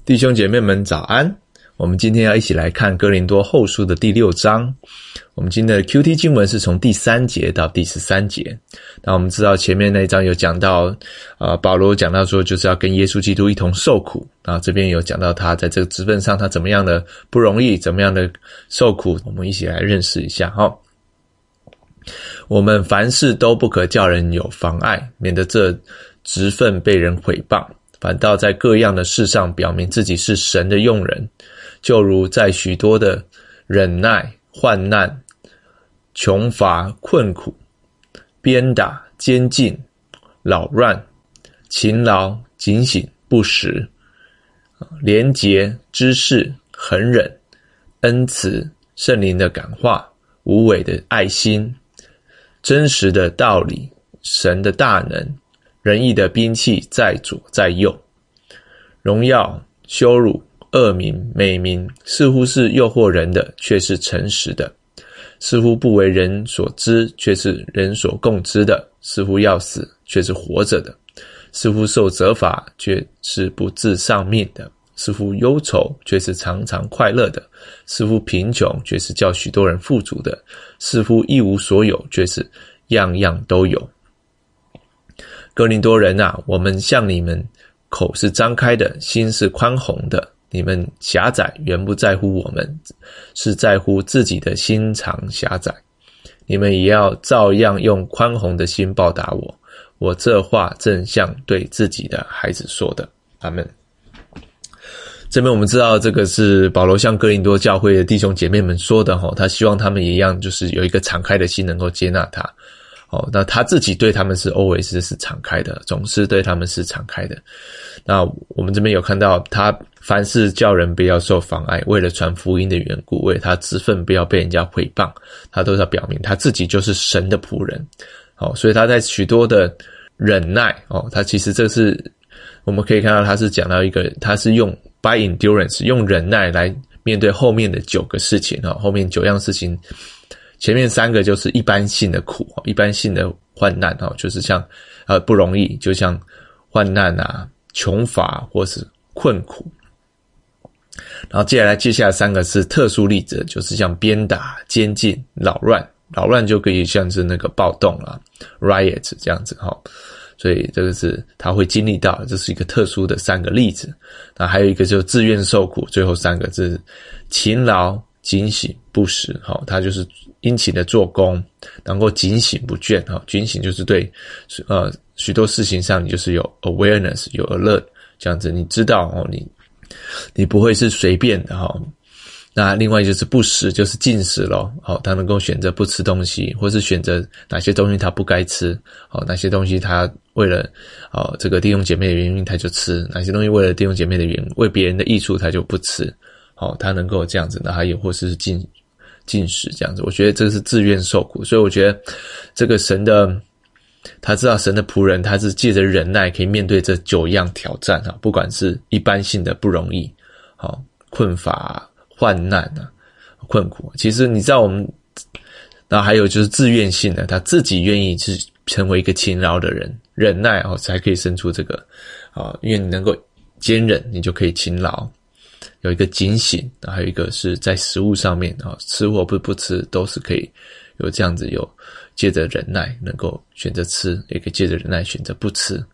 弟兄姐妹们早安，我们今天要一起来看哥林多后书的第6章。我们今天的 QT 经文是从第3节到第13节。那我们知道前面那一章有讲到保罗讲到说就是要跟耶稣基督一同受苦，然后这边有讲到他在这个职分上他怎么样的不容易，怎么样的受苦，我们一起来认识一下我们凡事都不可叫人有妨碍，免得这职分被人毁谤，反倒在各样的事上表明自己是神的用人，就如在许多的忍耐、患难、穷乏、困苦、鞭打、监禁、扰乱、勤劳、警醒、不时、廉洁、知识、恒忍、恩慈、圣灵的感化、无伪的爱心、真实的道理、神的大能、仁义的兵器在左在右，荣耀、羞辱、恶名、美名，似乎是诱惑人的，却是诚实的；似乎不为人所知，却是人所共知的；似乎要死，却是活着的；似乎受责罚，却是不自丧命的；似乎忧愁，却是常常快乐的；似乎贫穷，却是叫许多人富足的；似乎一无所有，却是样样都有。哥林多人啊，我们向你们口是张开的，心是宽宏的。你们狭窄原不在乎我们，是在乎自己的心肠狭窄。你们也要照样用宽宏的心报答我。我这话正像对自己的孩子说的。阿们。这边我们知道这个是保罗向哥林多教会的弟兄姐妹们说的他希望他们也一样，就是有一个敞开的心能够接纳他。那他自己对他们是 always 是敞开的，总是对他们是敞开的。那我们这边有看到他凡事叫人不要受妨碍，为了传福音的缘故，为了他职分不要被人家毁谤，他都要表明他自己就是神的仆人。所以他在许多的忍耐他其实这是我们可以看到他是讲到一个，他是用 by endurance 用忍耐来面对后面的9个事情后面9样事情。前面3个就是一般性的苦，一般性的患难就是像不容易，就像患难啊、穷乏或是困苦。然后接下来3个是特殊例子，就是像鞭打、监禁、扰乱。扰乱就可以像是那个暴动啦 riot 这样子所以这个是他会经历到，这是一个特殊的3个例子。那还有一个就是自愿受苦，最后3个是勤劳、警醒、不时他就是殷勤的做工，能够警醒不倦警醒就是对许多事情上你就是有 awareness 有 alert 这样子，你知道你不会是随便的那另外就是不食，就是禁食咯他能够选择不吃东西，或是选择哪些东西他不该吃哪些东西他为了这个弟兄姐妹的原因他就吃，哪些东西为了弟兄姐妹的原因为别人的益处他就不吃他能够这样子，那还有或是禁食这样子。我觉得这个是自愿受苦，所以我觉得这个他知道神的仆人他是借着忍耐可以面对这9样挑战不管是一般性的不容易困乏、患难困苦。其实你知道我们然后还有就是自愿性的，他自己愿意是成为一个勤劳的人，忍耐才可以生出这个因为你能够坚忍，你就可以勤劳。有一个警醒，还有一个是在食物上面吃或不吃都是可以有这样子，有借着忍耐能够选择吃，也可以借着忍耐选择不吃。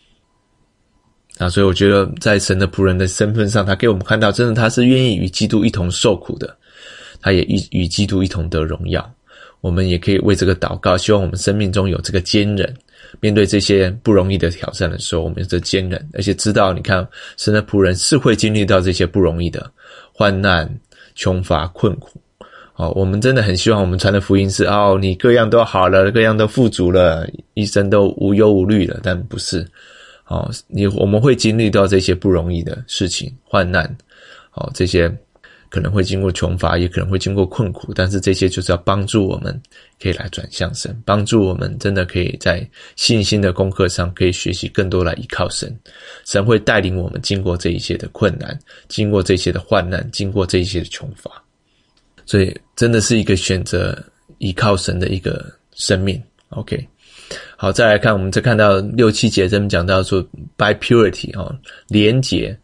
所以我觉得在神的仆人的身份上，他给我们看到真的他是愿意与基督一同受苦的，他也与基督一同得荣耀。我们也可以为这个祷告，希望我们生命中有这个坚忍，面对这些不容易的挑战的时候我们有这坚忍，而且知道你看神的仆人是会经历到这些不容易的患难、穷乏、困苦我们真的很希望我们传的福音是你各样都好了，各样都富足了，一生都无忧无虑了，但不是我们会经历到这些不容易的事情，患难这些可能会经过穷乏，也可能会经过困苦，但是这些就是要帮助我们可以来转向神，帮助我们真的可以在信心的功课上可以学习更多来依靠神。神会带领我们经过这一些的困难，经过这些的患难，经过这一些的穷乏。所以真的是一个选择依靠神的一个生命。 OK， 好，再来看我们再看到6、7节这边讲到说 by purity 廉洁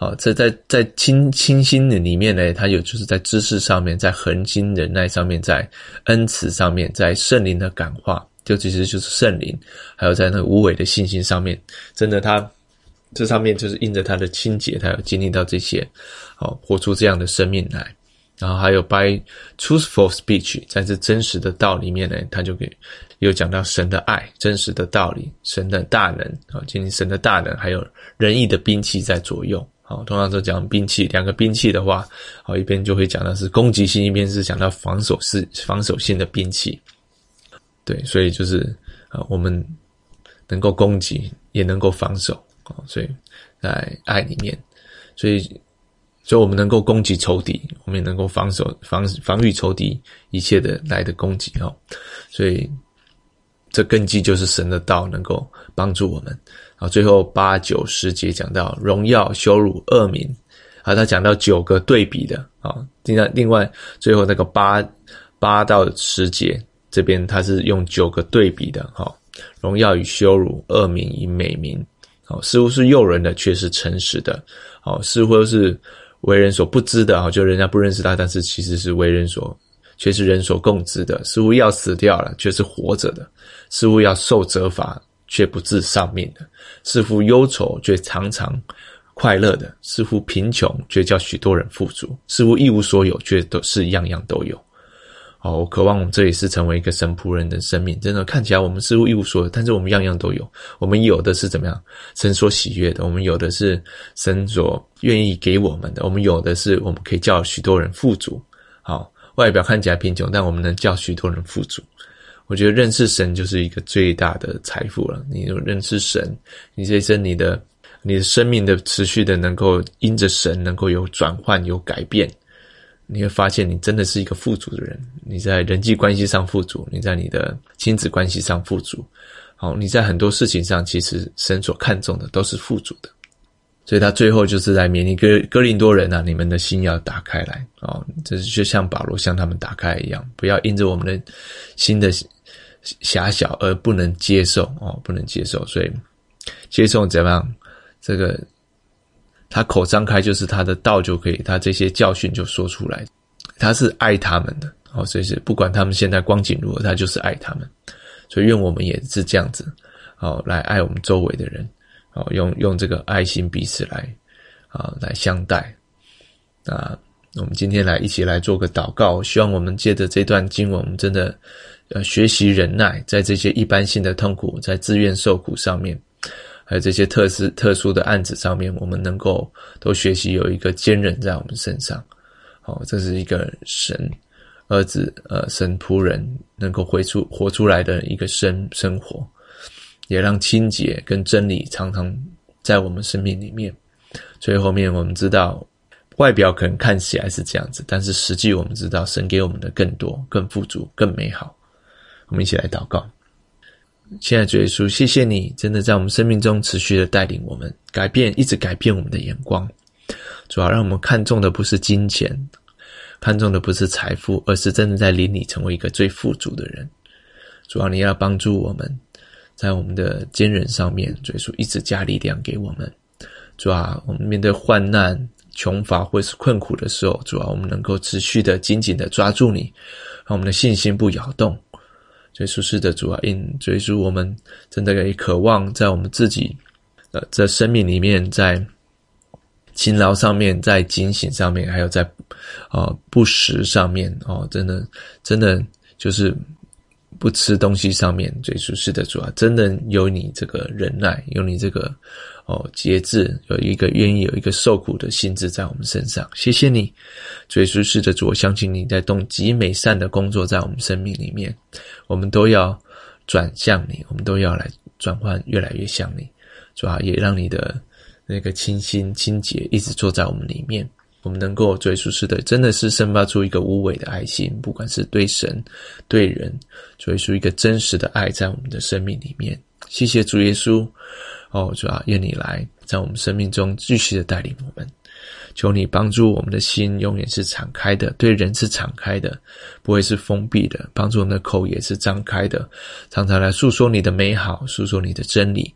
好，在清心的里面呢，它有就是在知识上面，在恒心忍耐上面，在恩慈上面，在圣灵的感化，就其实就是圣灵，还有在那个无伪的信心上面，真的他这上面就是因着他的清洁，他有经历到这些，活出这样的生命来。然后还有 by truthful speech， 在这真实的道里面呢，他就有讲到神的爱，真实的道理，神的大能，经历神的大能，还有仁义的兵器在左右。通常都讲兵器，两个兵器的话，一边就会讲到是攻击性，一边是讲到防守性的兵器。对，所以就是我们能够攻击，也能够防守，所以在爱里面，所以我们能够攻击仇敌，我们也能够防御仇敌一切的来的攻击。所以这根基就是神的道能够帮助我们。最后8、9、10节讲到荣耀、羞辱、恶名，他讲到9个对比的。另外最后那个8到10节这边他是用9个对比的。荣耀与羞辱，恶名与美名，似乎是诱人的，却是诚实的。似乎是为人所不知的，就人家不认识他，但是其实是却是人所共知的。似乎要死掉了，却是活着的。似乎要受责罚，却不致丧命的。似乎忧愁，却常常快乐的。似乎贫穷，却叫许多人富足。似乎一无所有，却都是样样都有。我渴望我们这也是成为一个神仆人的生命。真的看起来我们似乎一无所有，但是我们样样都有。我们有的是怎么样？神所喜悦的。我们有的是神所愿意给我们的。我们有的是我们可以叫许多人富足。外表看起来贫穷，但我们能叫许多人富足。我觉得认识神就是一个最大的财富了。你认识神，你这一生你的生命的持续的能够因着神能够有转换有改变，你会发现你真的是一个富足的人。你在人际关系上富足，你在你的亲子关系上富足，你在很多事情上其实神所看重的都是富足的。所以他最后就是来勉励哥林多人你们的心要打开来。这就像保罗向他们打开一样，不要因着我们的心的狭小而不能接受。所以接受怎么样？这个他口张开，就是他的道就可以，他这些教训就说出来。他是爱他们的，所以是不管他们现在光景如何，他就是爱他们。所以愿我们也是这样子，来爱我们周围的人，用这个爱心彼此来相待。我们今天一起来做个祷告，希望我们借着这段经文，我们真的学习忍耐，在这些一般性的痛苦，在自愿受苦上面，还有这些特殊的案子上面，我们能够都学习有一个坚忍在我们身上。这是一个神儿子神仆人能够活出来的一个生活，也让清洁跟真理常常在我们生命里面。最后面我们知道外表可能看起来是这样子，但是实际我们知道神给我们的更多、更富足、更美好。我们一起来祷告。亲爱的主耶稣，谢谢你真的在我们生命中持续的带领我们一直改变我们的眼光。主要让我们看重的不是金钱，看重的不是财富，而是真的在灵里成为一个最富足的人。主要你要帮助我们在我们的坚忍上面，主耶稣一直加力量给我们。主要我们面对患难、穷乏或是困苦的时候，主要我们能够持续的紧紧的抓住你，让我们的信心不摇动。所以属实的主啊，所以说我们真的也渴望在我们自己在生命里面，在勤劳上面，在警醒上面，还有在不食上面真的就是不吃东西上面，所以属实的主啊，真的有你这个忍耐，有你这个节制，有一个愿意有一个受苦的心智在我们身上。谢谢你，主耶稣，是的主，我相信你在动极美善的工作在我们生命里面，我们都要转向你，我们都要来转换越来越像你。主啊，也让你的那个清新清洁一直坐在我们里面，我们能够主耶稣，是的，真的是生发出一个无伪的爱心，不管是对神对人，主耶稣一个真实的爱在我们的生命里面。谢谢主耶稣，主啊，愿你来在我们生命中继续的带领我们，求你帮助我们的心永远是敞开的，对人是敞开的，不会是封闭的，帮助我们的口也是张开的，常常来诉说你的美好，诉说你的真理。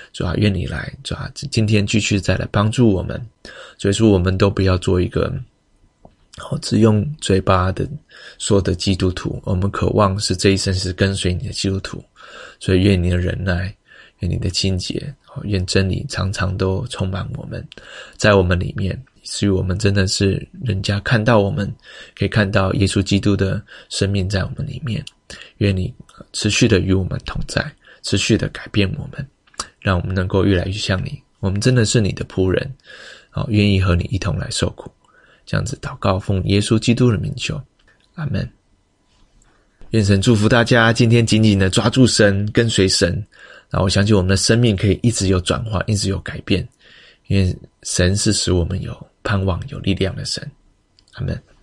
主啊，愿你来，主啊，今天继续再来帮助我们。所以说我们都不要做一个只用嘴巴的说的基督徒，我们渴望是这一生是跟随你的基督徒。所以愿你的忍耐，愿你的清洁，愿真理常常都充满我们，在我们里面，以至于我们真的是人家看到我们，可以看到耶稣基督的生命在我们里面。愿你持续的与我们同在，持续的改变我们，让我们能够越来越像你。我们真的是你的仆人，愿意和你一同来受苦。这样子祷告，奉耶稣基督的名求，阿们。愿神祝福大家，今天紧紧的抓住神，跟随神，然后我相信我们的生命可以一直有转化，一直有改变，因为神是使我们有盼望有力量的神。阿们。